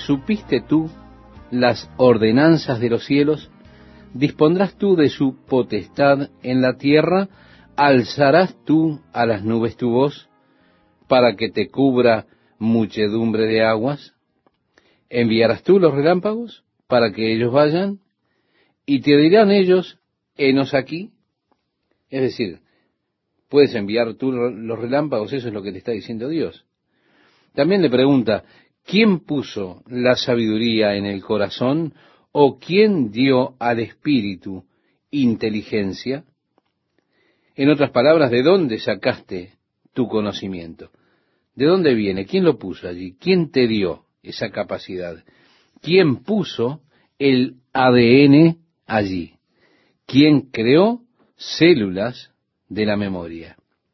¿supiste tú las ordenanzas de los cielos? ¿Dispondrás tú de su potestad en la tierra? ¿Alzarás tú a las nubes tu voz para que te cubra muchedumbre de aguas? ¿Enviarás tú los relámpagos para que ellos vayan? Y te dirán ellos, henos aquí. Es decir, puedes enviar tú los relámpagos, eso es lo que te está diciendo Dios. También le pregunta, ¿quién puso la sabiduría en el corazón? ¿O quién dio al espíritu inteligencia? En otras palabras, ¿de dónde sacaste tu conocimiento? ¿De dónde viene? ¿Quién lo puso allí? ¿Quién te dio esa capacidad? ¿Quién puso el ADN allí? ¿Quién creó células de la memoria?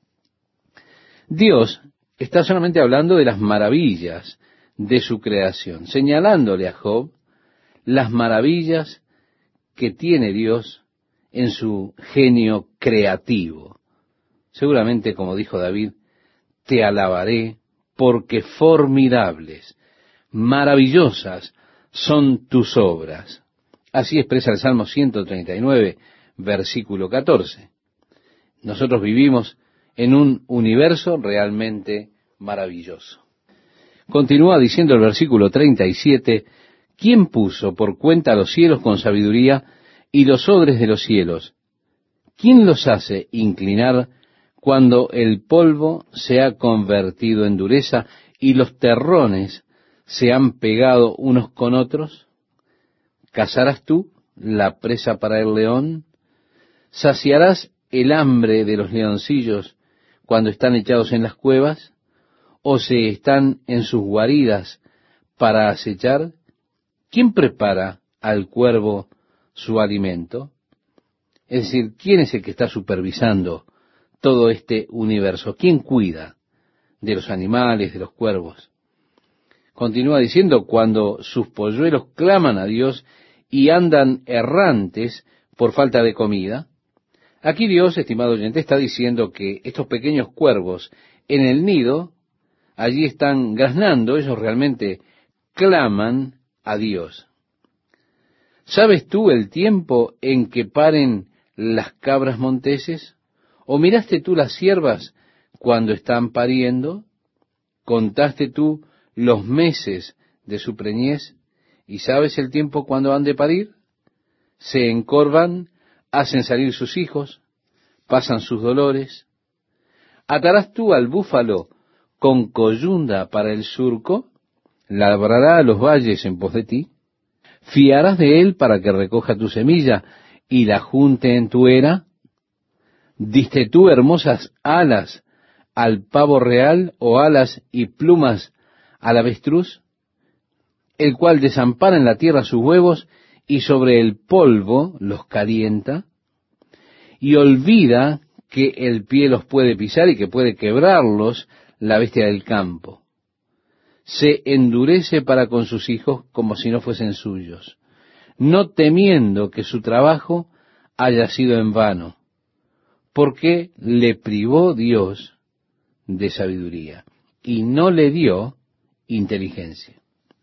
Dios está solamente hablando de las maravillas de su creación, señalándole a Job las maravillas que tiene Dios en su genio creativo. Seguramente, como dijo David, te alabaré porque formidables, maravillosas son tus obras. Así expresa el Salmo 139, versículo 14. Nosotros vivimos en un universo realmente maravilloso. Continúa diciendo el versículo 37, ¿quién puso por cuenta los cielos con sabiduría y los odres de los cielos? ¿Quién los hace inclinar cuando el polvo se ha convertido en dureza y los terrones se han pegado unos con otros? ¿Cazarás tú la presa para el león? ¿Saciarás el hambre de los leoncillos cuando están echados en las cuevas? ¿O se están en sus guaridas para acechar? ¿Quién prepara al cuervo su alimento? Es decir, ¿quién es el que está supervisando todo este universo? ¿Quién cuida de los animales, de los cuervos? Continúa diciendo, cuando sus polluelos claman a Dios y andan errantes por falta de comida. Aquí Dios, estimado oyente, está diciendo que estos pequeños cuervos en el nido, allí están graznando, ellos realmente claman a Dios. ¿Sabes tú el tiempo en que paren las cabras monteses? ¿O miraste tú las ciervas cuando están pariendo? ¿Contaste tú los meses de su preñez? ¿Y sabes el tiempo cuando han de parir? Se encorvan, hacen salir sus hijos, pasan sus dolores. ¿Atarás tú al búfalo con coyunda para el surco? ¿Labrará los valles en pos de ti? ¿Fiarás de él para que recoja tu semilla y la junte en tu era? ¿Diste tú hermosas alas al pavo real o alas y plumas al avestruz, el cual desampara en la tierra sus huevos y sobre el polvo los calienta? Y olvida que el pie los puede pisar y que puede quebrarlos la bestia del campo. Se endurece para con sus hijos como si no fuesen suyos, no temiendo que su trabajo haya sido en vano, porque le privó Dios de sabiduría y no le dio inteligencia.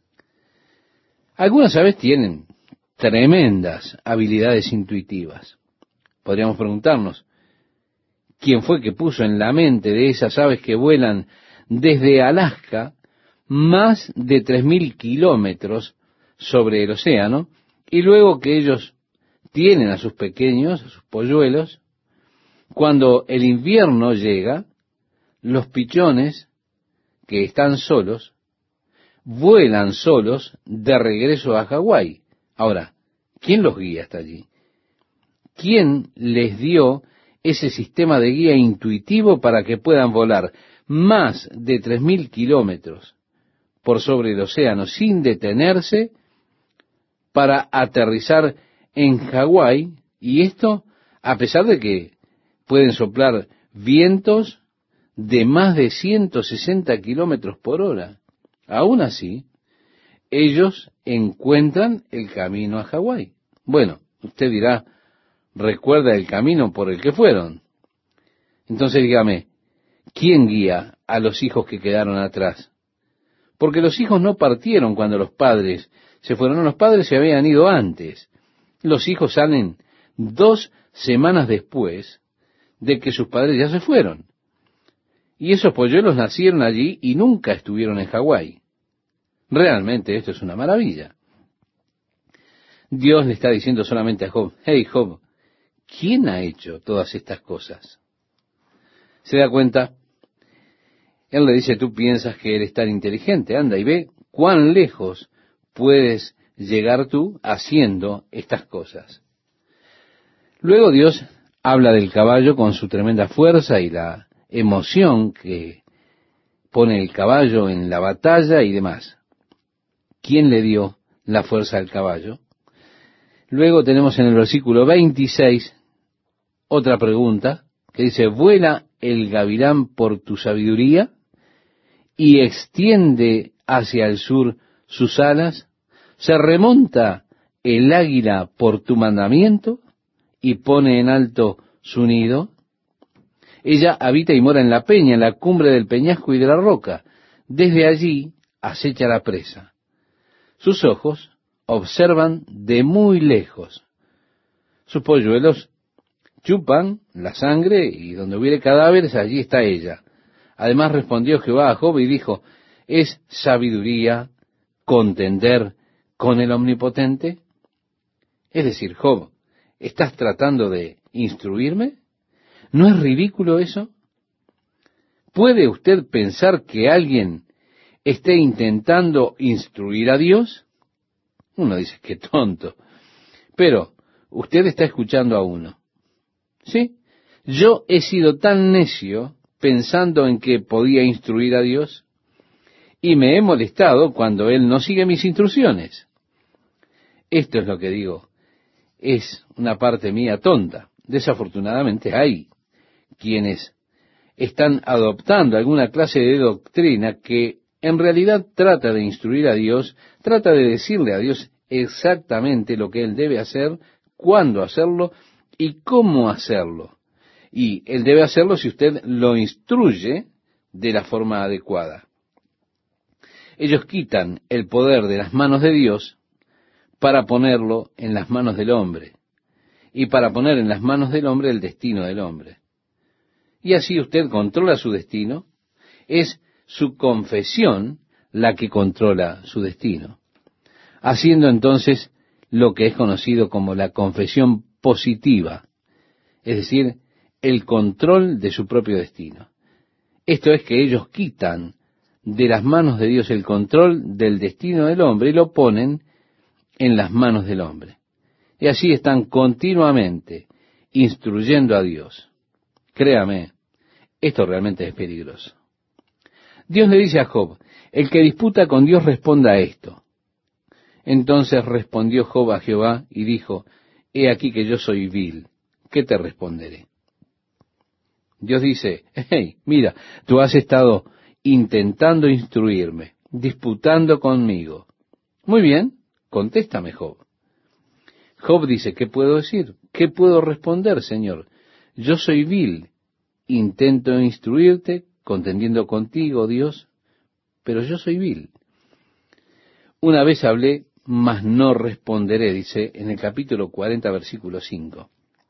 Algunas aves tienen tremendas habilidades intuitivas. Podríamos preguntarnos, ¿quién fue que puso en la mente de esas aves que vuelan desde Alaska más de 3.000 kilómetros sobre el océano, y luego que ellos tienen a sus pequeños, a sus polluelos, cuando el invierno llega, los pichones que están solos, vuelan solos de regreso a Hawái? Ahora, ¿quién los guía hasta allí? ¿Quién les dio ese sistema de guía intuitivo para que puedan volar más de 3.000 kilómetros por sobre el océano sin detenerse para aterrizar en Hawái? Y esto a pesar de que pueden soplar vientos de más de 160 kilómetros por hora. Aún así, ellos encuentran el camino a Hawái. Bueno, usted dirá, ¿recuerda el camino por el que fueron? Entonces dígame, ¿quién guía a los hijos que quedaron atrás? Porque los hijos no partieron cuando los padres se fueron, no, los padres se habían ido antes. Los hijos salen 2 semanas después de que sus padres ya se fueron. Y esos polluelos nacieron allí y nunca estuvieron en Hawái. Realmente esto es una maravilla. Dios le está diciendo solamente a Job: hey Job, ¿quién ha hecho todas estas cosas? ¿Se da cuenta? Él le dice: tú piensas que eres tan inteligente, anda y ve cuán lejos puedes llegar tú haciendo estas cosas. Luego Dios habla del caballo con su tremenda fuerza y la emoción que pone el caballo en la batalla y demás. ¿Quién le dio la fuerza al caballo? Luego tenemos en el versículo 26 otra pregunta que dice: ¿vuela el gavilán por tu sabiduría y extiende hacia el sur sus alas? ¿Se remonta el águila por tu mandamiento y pone en alto su nido? Ella habita y mora en la peña, en la cumbre del peñasco y de la roca. Desde allí acecha la presa. Sus ojos observan de muy lejos. Sus polluelos chupan la sangre y donde hubiere cadáveres, allí está ella. Además respondió Jehová a Job y dijo: ¿es sabiduría contender con el Omnipotente? Es decir, Job, ¿estás tratando de instruirme? ¿No es ridículo eso? ¿Puede usted pensar que alguien esté intentando instruir a Dios? Uno dice: qué tonto. Pero usted está escuchando a uno. ¿Sí? Yo he sido tan necio pensando en que podía instruir a Dios y me he molestado cuando Él no sigue mis instrucciones. Esto es lo que digo. Es una parte mía tonta. Desafortunadamente hay quienes están adoptando alguna clase de doctrina que en realidad trata de instruir a Dios, trata de decirle a Dios exactamente lo que Él debe hacer, cuándo hacerlo y cómo hacerlo. Y Él debe hacerlo si usted lo instruye de la forma adecuada. Ellos quitan el poder de las manos de Dios para ponerlo en las manos del hombre, y para poner en las manos del hombre el destino del hombre. Y así usted controla su destino, es su confesión la que controla su destino, haciendo entonces lo que es conocido como la confesión positiva, es decir, el control de su propio destino. Esto es que ellos quitan de las manos de Dios el control del destino del hombre y lo ponen en las manos del hombre. Y así están continuamente instruyendo a Dios. Créame, esto realmente es peligroso. Dios le dice a Job: el que disputa con Dios responda a esto. Entonces respondió Job a Jehová y dijo: he aquí que yo soy vil, ¿qué te responderé? Dios dice: hey, mira, tú has estado intentando instruirme, disputando conmigo. Muy bien, contéstame, Job. Job dice: ¿qué puedo decir? ¿Qué puedo responder, Señor? Yo soy vil, intento instruirte, contendiendo contigo, Dios, pero yo soy vil. Una vez hablé, mas no responderé, dice en el capítulo 40, versículo 5.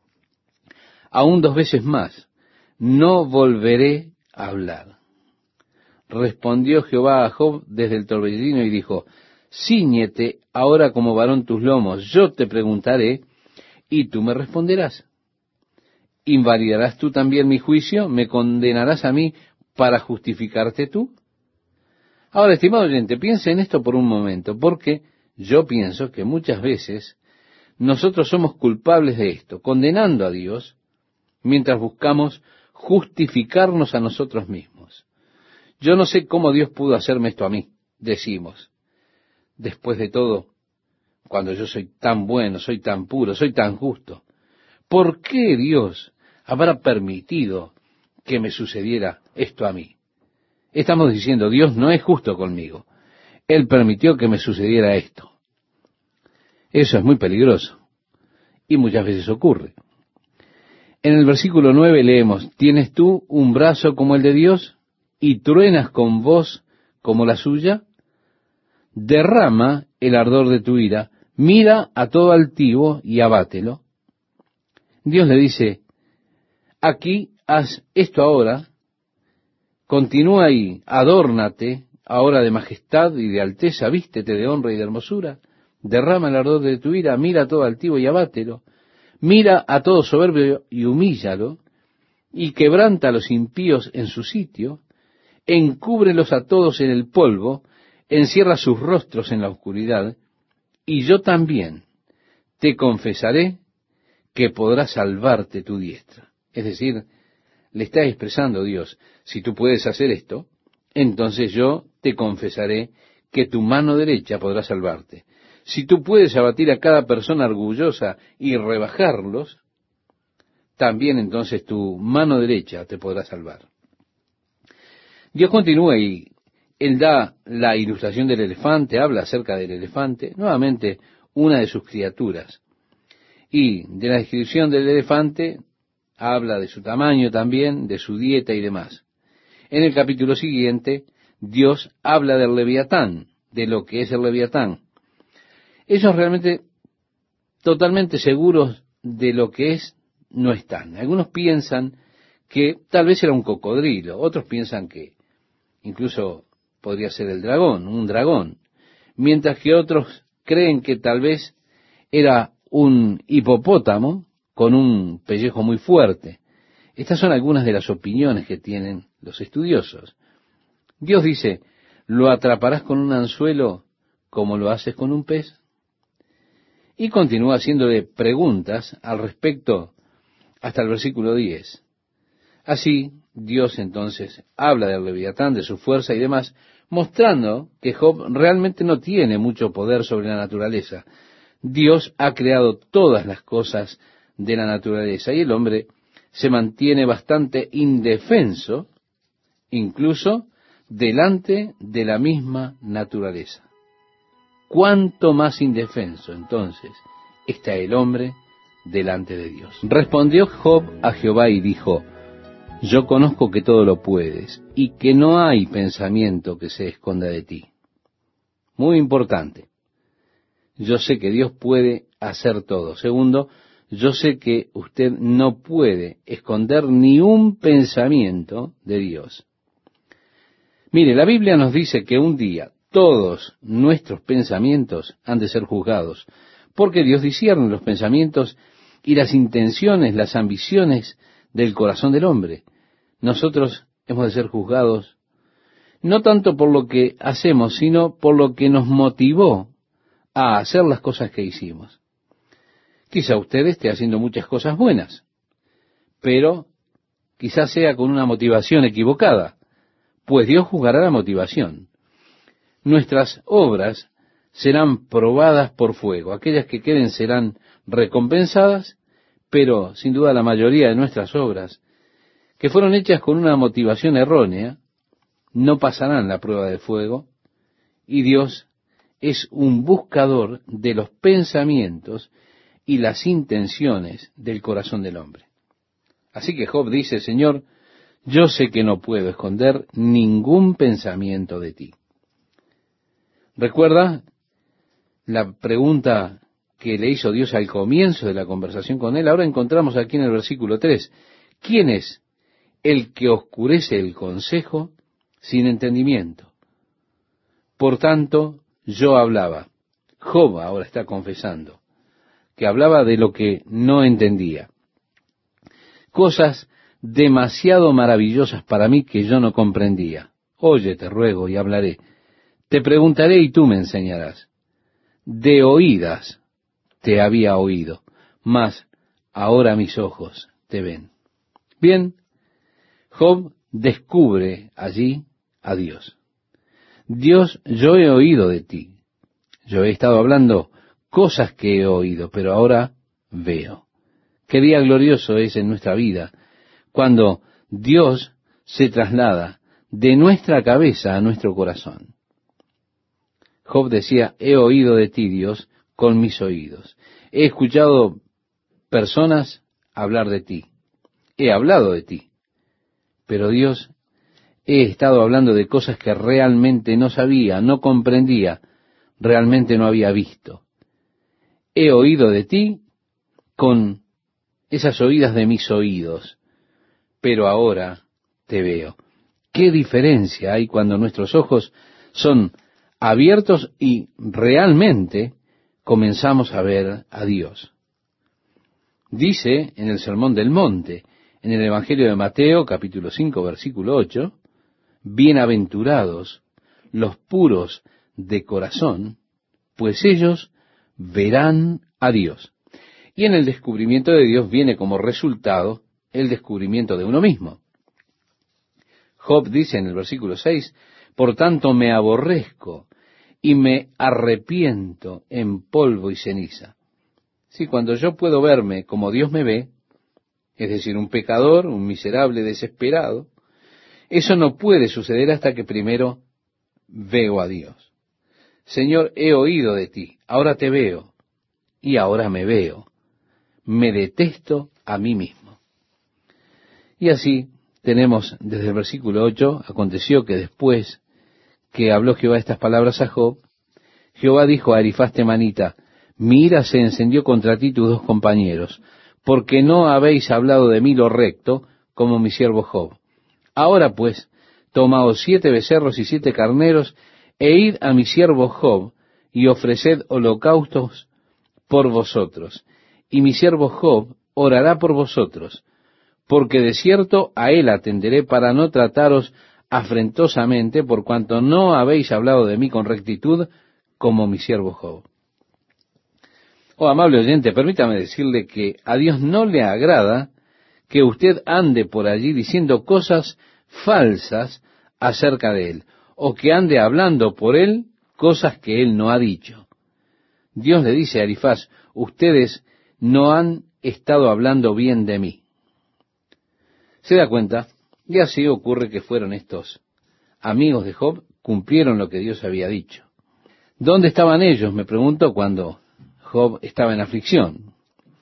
Aún 2 veces más, no volveré a hablar. Respondió Jehová a Job desde el torbellino y dijo: cíñete ahora como varón tus lomos, yo te preguntaré y tú me responderás. ¿Invalidarás tú también mi juicio? ¿Me condenarás a mí para justificarte tú? Ahora, estimado oyente, piense en esto por un momento, porque yo pienso que muchas veces nosotros somos culpables de esto, condenando a Dios, mientras buscamos justificarnos a nosotros mismos. Yo no sé cómo Dios pudo hacerme esto a mí, decimos. Después de todo, cuando yo soy tan bueno, soy tan puro, soy tan justo, ¿por qué Dios habrá permitido que me sucediera esto a mí? Estamos diciendo: Dios no es justo conmigo. Él permitió que me sucediera esto. Eso es muy peligroso. Y muchas veces ocurre. En el versículo 9 leemos: ¿tienes tú un brazo como el de Dios y truenas con voz como la suya? derrama el ardor de tu ira, mira a todo altivo y abátelo. Dios le dice, aquí haz esto ahora, continúa ahí, adórnate ahora de majestad y de alteza, vístete de honra y de hermosura, derrama el ardor de tu ira, mira a todo altivo y abátelo, mira a todo soberbio y humíllalo, y quebranta a los impíos en su sitio, encúbrelos a todos en el polvo, encierra sus rostros en la oscuridad, y yo también te confesaré que podrá salvarte tu diestra. Es decir, le está expresando Dios, si tú puedes hacer esto, entonces yo te confesaré que tu mano derecha podrá salvarte. Si tú puedes abatir a cada persona orgullosa y rebajarlos, también entonces tu mano derecha te podrá salvar. Dios continúa y Él da la ilustración del elefante, habla acerca del elefante, nuevamente una de sus criaturas. Y de la descripción del elefante habla de su tamaño también, de su dieta y demás. En el capítulo siguiente, Dios habla del leviatán, de lo que es el leviatán. Ellos realmente totalmente seguros de lo que es, no están. Algunos piensan que tal vez era un cocodrilo, otros piensan que incluso podría ser el dragón, un dragón, mientras que otros creen que tal vez era un hipopótamo con un pellejo muy fuerte. Estas son algunas de las opiniones que tienen los estudiosos. Dios dice, ¿lo atraparás con un anzuelo como lo haces con un pez? Y continúa haciéndole preguntas al respecto hasta el versículo 10. Así, Dios entonces habla del leviatán, de su fuerza y demás, mostrando que Job realmente no tiene mucho poder sobre la naturaleza. Dios ha creado todas las cosas de la naturaleza y el hombre se mantiene bastante indefenso, incluso delante de la misma naturaleza. ¿Cuánto más indefenso entonces está el hombre delante de Dios? Respondió Job a Jehová y dijo, yo conozco que todo lo puedes y que no hay pensamiento que se esconda de ti. Muy importante. Yo sé que Dios puede hacer todo. Segundo, yo sé que usted no puede esconder ni un pensamiento de Dios. Mire, la Biblia nos dice que un día todos nuestros pensamientos han de ser juzgados, porque Dios discierne los pensamientos y las intenciones, las ambiciones del corazón del hombre. Nosotros hemos de ser juzgados no tanto por lo que hacemos, sino por lo que nos motivó a hacer las cosas que hicimos. Quizá usted esté haciendo muchas cosas buenas, pero quizás sea con una motivación equivocada, pues Dios juzgará la motivación. Nuestras obras serán probadas por fuego. Aquellas que queden serán recompensadas, pero sin duda la mayoría de nuestras obras, que fueron hechas con una motivación errónea, no pasarán la prueba de fuego, y Dios es un buscador de los pensamientos y las intenciones del corazón del hombre. Así que Job dice, Señor, yo sé que no puedo esconder ningún pensamiento de ti. ¿Recuerda la pregunta que le hizo Dios al comienzo de la conversación con él? Ahora encontramos aquí en el versículo 3. ¿Quién es el que oscurece el consejo sin entendimiento? Por tanto, yo hablaba. Job ahora está confesando que hablaba de lo que no entendía. Cosas demasiado maravillosas para mí que yo no comprendía. Oye, te ruego y hablaré. Te preguntaré y tú me enseñarás. De oídas te había oído, mas ahora mis ojos te ven. Bien, Job descubre allí a Dios. Dios, yo he oído de ti. Yo he estado hablando cosas que he oído, pero ahora veo. Qué día glorioso es en nuestra vida cuando Dios se traslada de nuestra cabeza a nuestro corazón. Job decía, he oído de ti, Dios, con mis oídos. He escuchado personas hablar de ti. He hablado de ti. Pero Dios, he estado hablando de cosas que realmente no sabía, no comprendía, realmente no había visto. He oído de ti con esas oídas de mis oídos, pero ahora te veo. ¿Qué diferencia hay cuando nuestros ojos son abiertos y realmente comenzamos a ver a Dios? Dice en el Sermón del Monte, en el Evangelio de Mateo, capítulo 5, versículo 8, bienaventurados los puros de corazón, pues ellos verán a Dios. Y en el descubrimiento de Dios viene como resultado el descubrimiento de uno mismo. Job dice en el versículo 6, por tanto me aborrezco y me arrepiento en polvo y ceniza. Sí, cuando yo puedo verme como Dios me ve, es decir, un pecador, un miserable desesperado, eso no puede suceder hasta que primero veo a Dios. Señor, he oído de ti, ahora te veo y ahora me veo. Me detesto a mí mismo. Y así tenemos desde el versículo 8, aconteció que después que habló Jehová estas palabras a Job, Jehová dijo a Elifaz temanita, mi ira se encendió contra ti tus dos compañeros, porque no habéis hablado de mí lo recto, como mi siervo Job. Ahora pues, tomaos 7 becerros y 7 carneros, e id a mi siervo Job, y ofreced holocaustos por vosotros, y mi siervo Job orará por vosotros, porque de cierto a él atenderé para no trataros afrentosamente, por cuanto no habéis hablado de mí con rectitud, como mi siervo Job. Oh, amable oyente, permítame decirle que a Dios no le agrada que usted ande por allí diciendo cosas falsas acerca de él, o que ande hablando por él cosas que él no ha dicho. Dios le dice a Elifaz, ustedes no han estado hablando bien de mí. ¿Se da cuenta? Y así ocurre que fueron estos amigos de Job, cumplieron lo que Dios había dicho. ¿Dónde estaban ellos? Me pregunto cuando Job estaba en aflicción.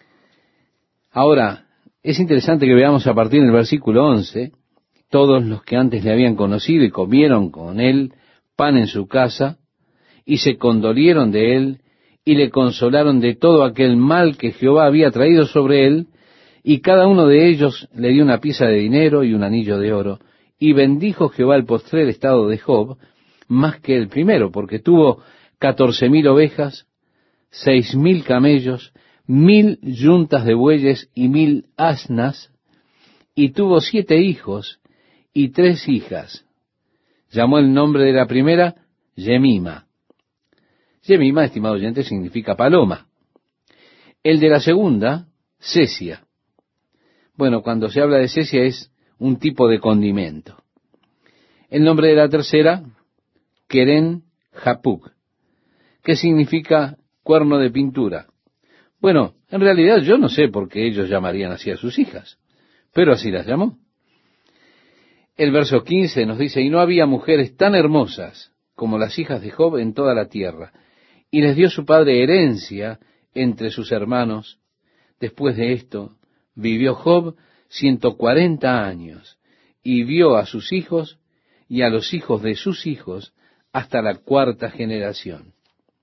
Ahora, es interesante que veamos a partir del versículo 11, todos los que antes le habían conocido y comieron con él pan en su casa, y se condolieron de él, y le consolaron de todo aquel mal que Jehová había traído sobre él, y cada uno de ellos le dio una pieza de dinero y un anillo de oro, y bendijo Jehová el postrer estado de Job, más que el primero, porque tuvo 14,000 ovejas, 6,000 camellos, 1,000 yuntas de bueyes y 1,000 asnas, y tuvo 7 hijos y 3 hijas. Llamó el nombre de la primera Yemima. Yemima, estimado oyente, significa paloma. El de la segunda, Sesia. Bueno, cuando se habla de sesia es un tipo de condimento. El nombre de la tercera, Keren Japuk, que significa cuerno de pintura. Bueno, en realidad yo no sé por qué ellos llamarían así a sus hijas, pero así las llamó. El verso 15 nos dice, y no había mujeres tan hermosas como las hijas de Job en toda la tierra, y les dio su padre herencia entre sus hermanos. Después de esto, vivió Job 140 años, y vio a sus hijos y a los hijos de sus hijos hasta la 4ª generación.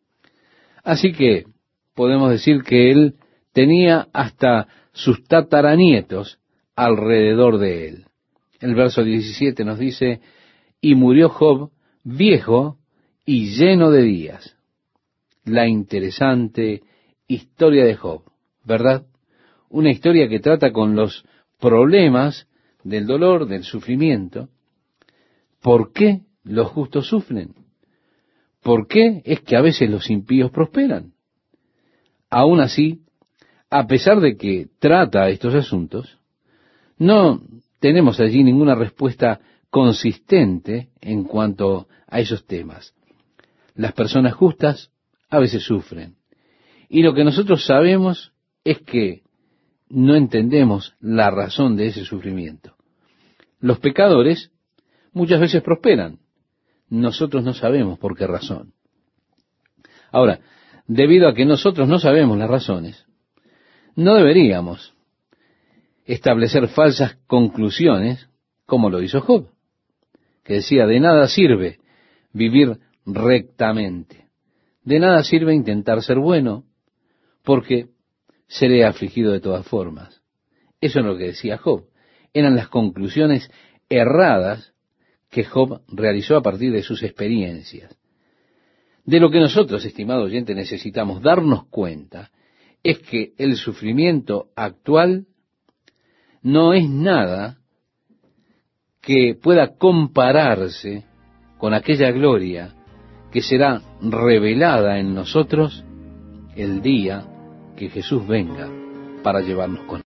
Así que podemos decir que él tenía hasta sus tataranietos alrededor de él. El verso 17 nos dice, y murió Job viejo y lleno de días. La interesante historia de Job, ¿verdad? Una historia que trata con los problemas del dolor, del sufrimiento. ¿Por qué los justos sufren? ¿Por qué es que a veces los impíos prosperan? Aún así, a pesar de que trata estos asuntos, no tenemos allí ninguna respuesta consistente en cuanto a esos temas. Las personas justas a veces sufren. Y lo que nosotros sabemos es que no entendemos la razón de ese sufrimiento. Los pecadores muchas veces prosperan. Nosotros no sabemos por qué razón. Ahora, debido a que nosotros no sabemos las razones, no deberíamos establecer falsas conclusiones como lo hizo Job, que decía, de nada sirve vivir rectamente, De nada sirve intentar ser bueno, porque seré afligido de todas formas. Eso es lo que decía Job. Eran las conclusiones erradas que Job realizó a partir de sus experiencias. De lo que nosotros, estimado oyente, necesitamos darnos cuenta es que el sufrimiento actual no es nada que pueda compararse con aquella gloria que será revelada en nosotros el día que Jesús venga para llevarnos con él.